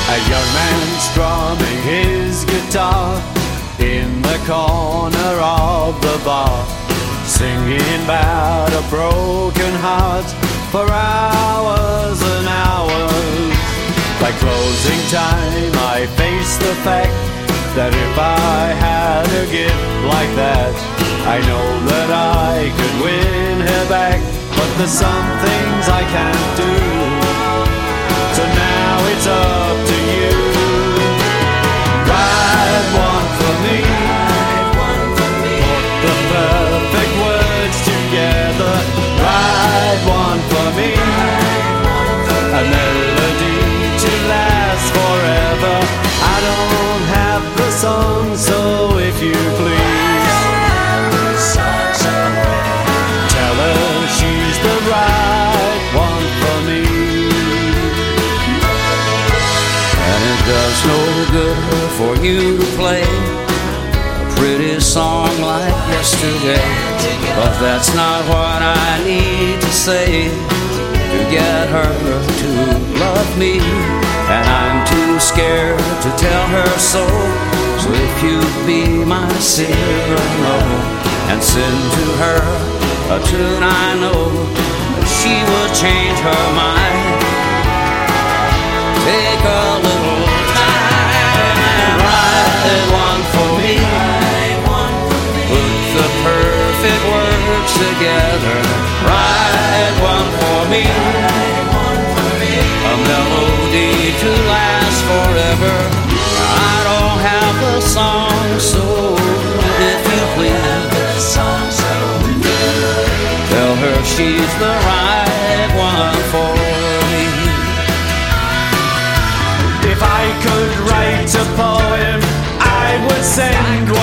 A young man strumming his guitar in the corner of the bar, singing about a broken heart for hours and hours. By closing time I face the fact that if I had a gift like that, I know that I could win her back. But there's some things I can't do, so now it's up to you. Write one for me, put the perfect words together. Write one for me, a melody to last forever. I don't have the song, so if you please, tell her she's the right one for me. And it does no good for you to play a pretty song like yesterday, 'cause that's not what I need to say to get her to love me. And I'm too scared to tell her so. So if you'd be my Cyrano and send to her a tune I know that she would change her mind. Take a little time and write one for me. Put the perfect words together. Write one for me, a melody to last forever. I don't have the song, so if you please, tell her she's the right one for me. If I could write a poem, I would send